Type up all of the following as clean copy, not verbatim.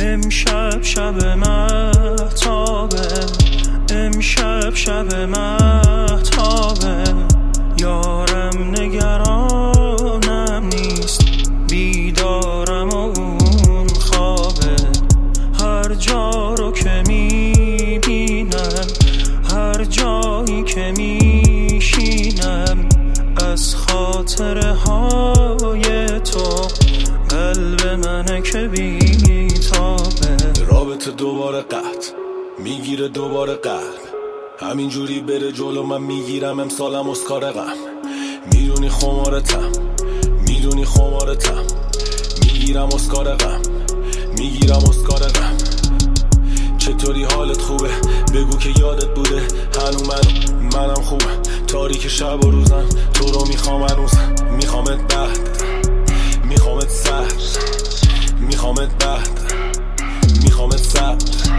امشب شب مهتابه، امشب شب مهتابه، یارم نگرانم نیست، بیدارم و اون خوابه. هر جا رو که میبینم، هر جایی که میشینم، از خاطره های تو قلب منه که بیتابه. رابطه دوباره قطع میگیره، دوباره قلب همینجوری بره جلو، من میگیرم امسالم اسکار غم. میدونی خمارتم، میدونی خمارتم، میگیرم اسکار غم، میگیرم اسکار غم. چطوری حالت خوبه؟ بگو که یادت بوده هنو منم خوبم. تاریک شب و روزم تو رو میخوام هنوز، میخوامت بعد، میخوامت سر، میخوامت بعد، میخوامت سر.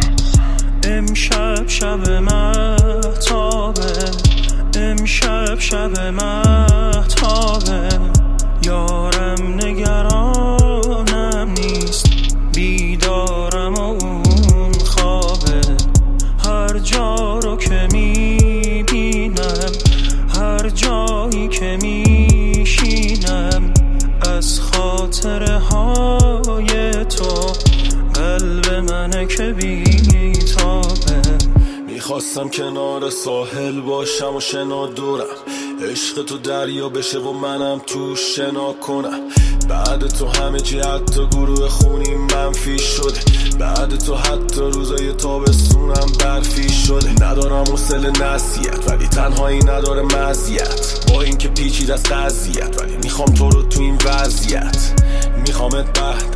امشب شب مهتابه، امشب شب مهتابه، یارم نگرانم نیست، بیدارم و اون خوابه. هر جا رو که میبینم، هر جایی که میشینم، از خاطره های تو قلب منه که بیتابه. میخواستم کنار ساحل باشم و شنا دورم، عشق تو دریا بشه و منم تو شنا کنم. بعد تو همه چی حتی گروه خونی منفی شده، بعد تو حتی روزای تابستونم برفی شده. ندارم حوصله نصیحت ولی تنهایی نداره مزیت، با این که پیچید از قضیت ولی میخوام تو رو تو این وضعیت. میخوامت بعد،